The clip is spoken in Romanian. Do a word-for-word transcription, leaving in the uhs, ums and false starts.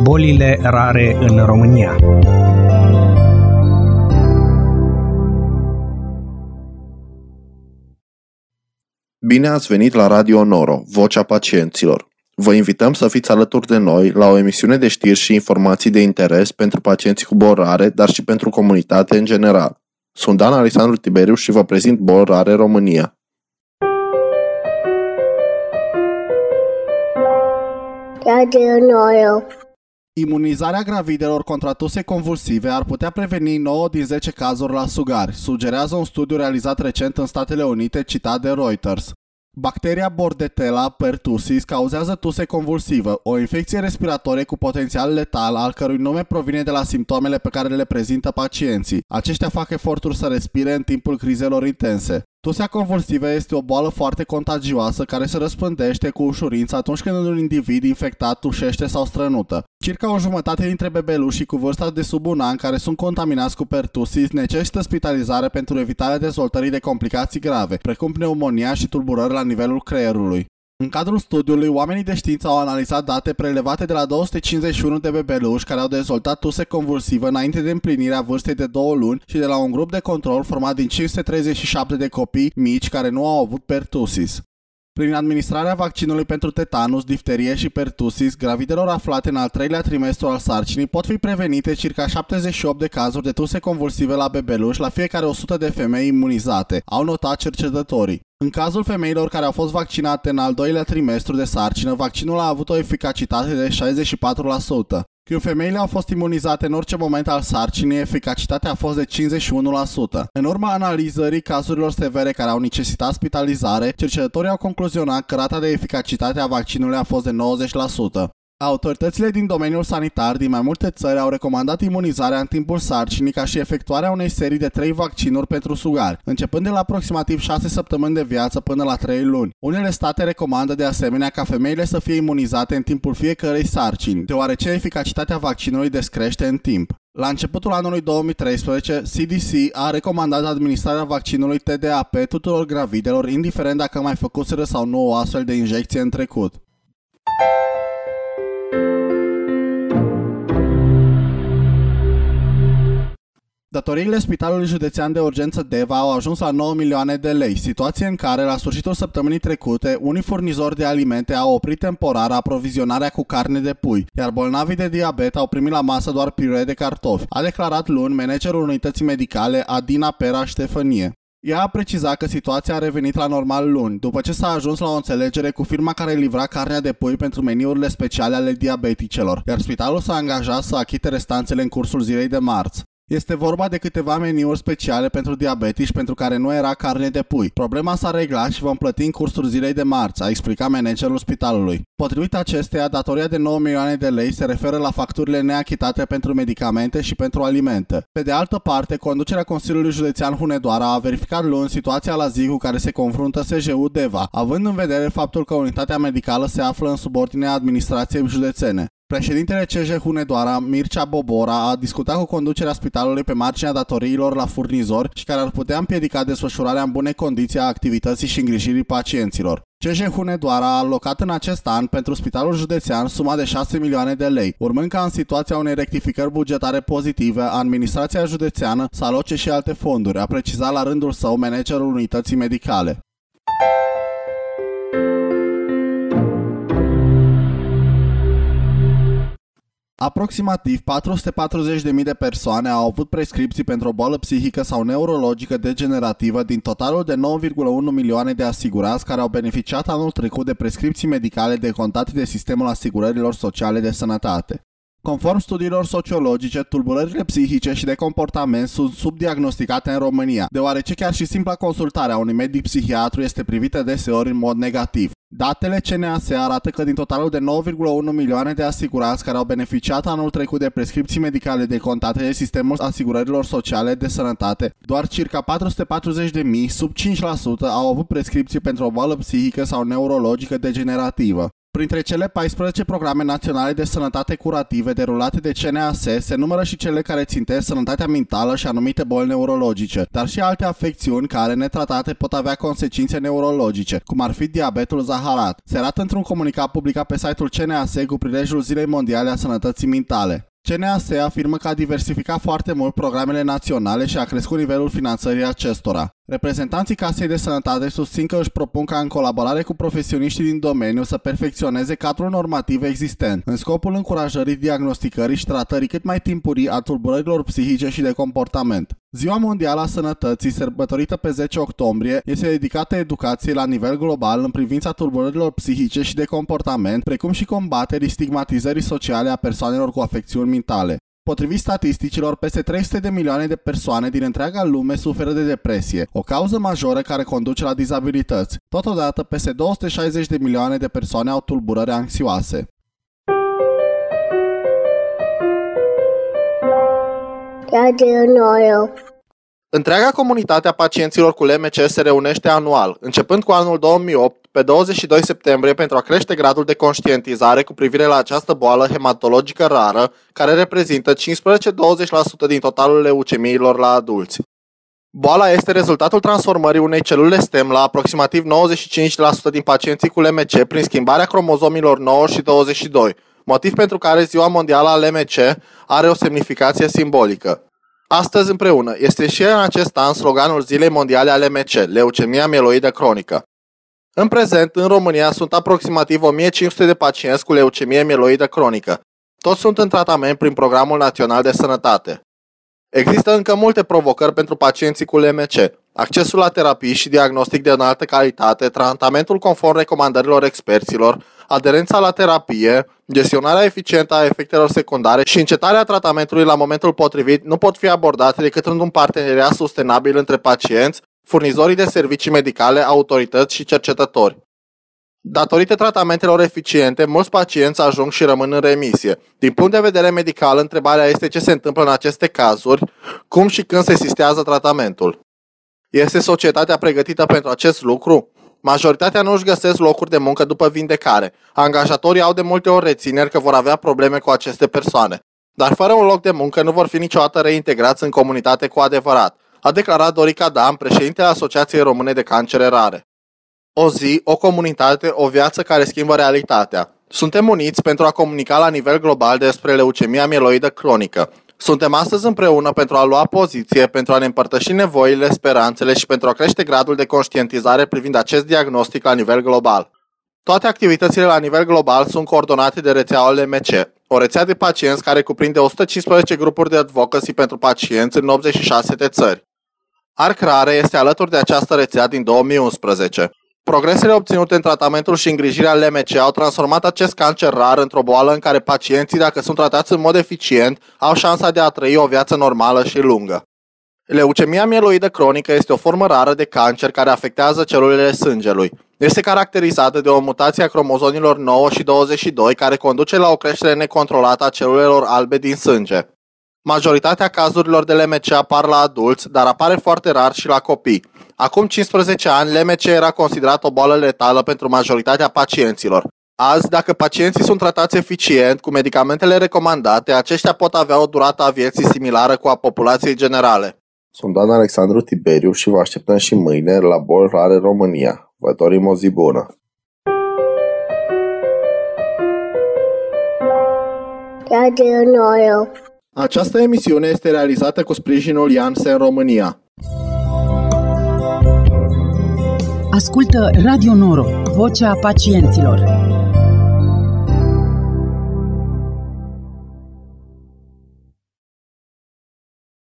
Bolile rare în România. Bine ați venit la Radio Noro, Vocea Pacienților. Vă invităm să fiți alături de noi la o emisiune de știri și informații de interes pentru pacienții cu boli rare, dar și pentru comunitate în general. Sunt Dan Alexandru Tiberiu și vă prezint Boli Rare România. Radio Noro. Imunizarea gravidelor contra tusei convulsive ar putea preveni nouă din zece cazuri la sugari, sugerează un studiu realizat recent în Statele Unite, citat de Reuters. Bacteria Bordetella pertussis cauzează tuse convulsivă, o infecție respiratorie cu potențial letal, al cărui nume provine de la simptomele pe care le prezintă pacienții. Aceștia fac eforturi să respire în timpul crizelor intense. Tusea convulsivă este o boală foarte contagioasă care se răspândește cu ușurință atunci când un individ infectat tușește sau strănută. Circa o jumătate dintre bebelușii cu vârsta de sub un an care sunt contaminați cu pertussis necesită spitalizare pentru evitarea dezvoltării de complicații grave, precum pneumonia și tulburări la nivelul creierului. În cadrul studiului, oamenii de știință au analizat date prelevate de la două sute cincizeci și unu de bebeluși care au dezvoltat tuse convulsivă înainte de împlinirea vârstei de două luni și de la un grup de control format din cinci sute treizeci și șapte de copii mici care nu au avut pertussis. Prin administrarea vaccinului pentru tetanus, difterie și pertussis, gravidelor aflate în al treilea trimestru al sarcinii pot fi prevenite circa șaptezeci și opt de cazuri de tuse convulsive la bebeluși la fiecare o sută de femei imunizate, au notat cercetătorii. În cazul femeilor care au fost vaccinate în al doilea trimestru de sarcină, vaccinul a avut o eficacitate de șaizeci și patru la sută. Când femeile au fost imunizate în orice moment al sarcinii, eficacitatea a fost de cincizeci și unu la sută. În urma analizării cazurilor severe care au necesitat spitalizare, cercetătorii au concluzionat că rata de eficacitate a vaccinului a fost de nouăzeci la sută. Autoritățile din domeniul sanitar din mai multe țări au recomandat imunizarea în timpul sarcinii ca și efectuarea unei serii de trei vaccinuri pentru sugari, începând de la aproximativ șase săptămâni de viață până la trei luni. Unele state recomandă de asemenea ca femeile să fie imunizate în timpul fiecărei sarcini, deoarece eficacitatea vaccinului descrește în timp. La începutul anului două mii treisprezece, C D C a recomandat administrarea vaccinului T D A P tuturor gravidelor, indiferent dacă mai făcuseră sau nu o astfel de injecție în trecut. Datoriile Spitalului Județean de Urgență Deva au ajuns la nouă milioane de lei, situație în care, la sfârșitul săptămânii trecute, unii furnizori de alimente au oprit temporar aprovizionarea cu carne de pui, iar bolnavii de diabet au primit la masă doar piree de cartofi, a declarat luni managerul unității medicale Adina Pera Ștefănie. Ea a precizat că situația a revenit la normal luni, după ce s-a ajuns la o înțelegere cu firma care livra carnea de pui pentru meniurile speciale ale diabeticelor, iar spitalul s-a angajat să achite restanțele în cursul zilei de marți. Este vorba de câteva meniuri speciale pentru diabetici pentru care nu era carne de pui. Problema s-a reglat și vom plăti în cursul zilei de marți, a explicat managerul spitalului. Potrivit acesteia, datoria de nouă milioane de lei se referă la facturile neachitate pentru medicamente și pentru alimente. Pe de altă parte, conducerea Consiliului Județean Hunedoara a verificat luni situația la zi cu care se confruntă S J U Deva, având în vedere faptul că unitatea medicală se află în subordinea administrației județene. Președintele C J Hunedoara, Mircea Bobora, a discutat cu conducerea spitalului pe marginea datoriilor la furnizori și care ar putea împiedica desfășurarea în bune condiții a activității și îngrijirii pacienților. C J Hunedoara a alocat în acest an pentru Spitalul Județean suma de șase milioane de lei, urmând ca în situația unei rectificări bugetare pozitive, administrația județeană să aloce și alte fonduri, a precizat la rândul său managerul unității medicale. Aproximativ patru sute patruzeci de mii de persoane au avut prescripții pentru o boală psihică sau neurologică degenerativă din totalul de nouă virgulă unu milioane de asigurați care au beneficiat anul trecut de prescripții medicale decontate de sistemul asigurărilor sociale de sănătate. Conform studiilor sociologice, tulburările psihice și de comportament sunt subdiagnosticate în România, deoarece chiar și simpla consultare a unui medic psihiatru este privită deseori în mod negativ. Datele C N A S arată că din totalul de nouă virgulă unu milioane de asigurați care au beneficiat anul trecut de prescripții medicale decontate de sistemul asigurărilor sociale de sănătate, doar circa patru sute patruzeci de mii, sub cinci la sută, au avut prescripții pentru o boală psihică sau neurologică degenerativă. Printre cele paisprezece programe naționale de sănătate curative derulate de C N A S se numără și cele care țintesc sănătatea mentală și anumite boli neurologice, dar și alte afecțiuni care, netratate, pot avea consecințe neurologice, cum ar fi diabetul zaharat. Se arată într-un comunicat publicat pe site-ul C N A S cu prilejul Zilei Mondiale a Sănătății Mentale. C N A S afirmă că a diversificat foarte mult programele naționale și a crescut nivelul finanțării acestora. Reprezentanții Casei de Sănătate susțin că își propun ca în colaborare cu profesioniștii din domeniu să perfecționeze cadrul normativ existent, în scopul încurajării diagnosticării și tratării cât mai timpurii a tulburărilor psihice și de comportament. Ziua Mondială a Sănătății, sărbătorită pe zece octombrie, este dedicată educației la nivel global în privința tulburărilor psihice și de comportament, precum și combaterii stigmatizării sociale a persoanelor cu afecțiuni mentale. Potrivit statisticilor, peste trei sute de milioane de persoane din întreaga lume suferă de depresie, o cauză majoră care conduce la dizabilități. Totodată, peste două sute șaizeci de milioane de persoane au tulburări anxioase. Radio Noro. Întreaga comunitate a pacienților cu L M C se reunește anual, începând cu anul două mii opt, pe douăzeci și doi septembrie, pentru a crește gradul de conștientizare cu privire la această boală hematologică rară, care reprezintă cincisprezece-douăzeci la sută din totalul leucemiilor la adulți. Boala este rezultatul transformării unei celule stem la aproximativ nouăzeci și cinci la sută din pacienții cu L M C prin schimbarea cromozomilor nouă și douăzeci și doi, motiv pentru care Ziua Mondială a L M C are o semnificație simbolică. Astăzi împreună este și în acest an sloganul Zilei Mondiale a L M C, leucemia mieloidă cronică. În prezent, în România sunt aproximativ o mie cinci sute de pacienți cu leucemie mieloidă cronică. Toți sunt în tratament prin Programul Național de Sănătate. Există încă multe provocări pentru pacienții cu L M C. Accesul la terapii și diagnostic de înaltă calitate, tratamentul conform recomandărilor experților, aderența la terapie, gestionarea eficientă a efectelor secundare și încetarea tratamentului la momentul potrivit nu pot fi abordate decât într-un parteneriat sustenabil între pacienți, furnizorii de servicii medicale, autorități și cercetători. Datorită tratamentelor eficiente, mulți pacienți ajung și rămân în remisie. Din punct de vedere medical, întrebarea este ce se întâmplă în aceste cazuri, cum și când se sistează tratamentul. Este societatea pregătită pentru acest lucru? Majoritatea nu își găsesc locuri de muncă după vindecare. Angajatorii au de multe ori rețineri că vor avea probleme cu aceste persoane. Dar fără un loc de muncă nu vor fi niciodată reintegrați în comunitate cu adevărat, a declarat Dorica Dan, președintele Asociației Române de Cancere Rare. O zi, o comunitate, o viață care schimbă realitatea. Suntem uniți pentru a comunica la nivel global despre leucemia mieloidă cronică. Suntem astăzi împreună pentru a lua poziție, pentru a ne împărtăși nevoile, speranțele și pentru a crește gradul de conștientizare privind acest diagnostic la nivel global. Toate activitățile la nivel global sunt coordonate de rețeaua L M C, o rețea de pacienți care cuprinde o sută cincisprezece grupuri de advocacy pentru pacienți în optzeci și șase de țări. Arc Rare este alături de această rețea din două mii unsprezece. Progresele obținute în tratamentul și îngrijirea L M C au transformat acest cancer rar într-o boală în care pacienții, dacă sunt tratați în mod eficient, au șansa de a trăi o viață normală și lungă. Leucemia mieloidă cronică este o formă rară de cancer care afectează celulele sângelui. Este caracterizată de o mutație a cromozomilor nouă și douăzeci și doi care conduce la o creștere necontrolată a celulelor albe din sânge. Majoritatea cazurilor de L M C apar la adulți, dar apare foarte rar și la copii. Acum cincisprezece ani, L M C era considerat o boală letală pentru majoritatea pacienților. Azi, dacă pacienții sunt tratați eficient cu medicamentele recomandate, aceștia pot avea o durată a vieții similară cu a populației generale. Sunt Dan Alexandru Tiberiu și vă așteptăm și mâine la Boli Rare România. Vă dorim o zi bună! Radio Noro. Această emisiune este realizată cu sprijinul Janssen România. Ascultă Radio Noro, vocea pacienților.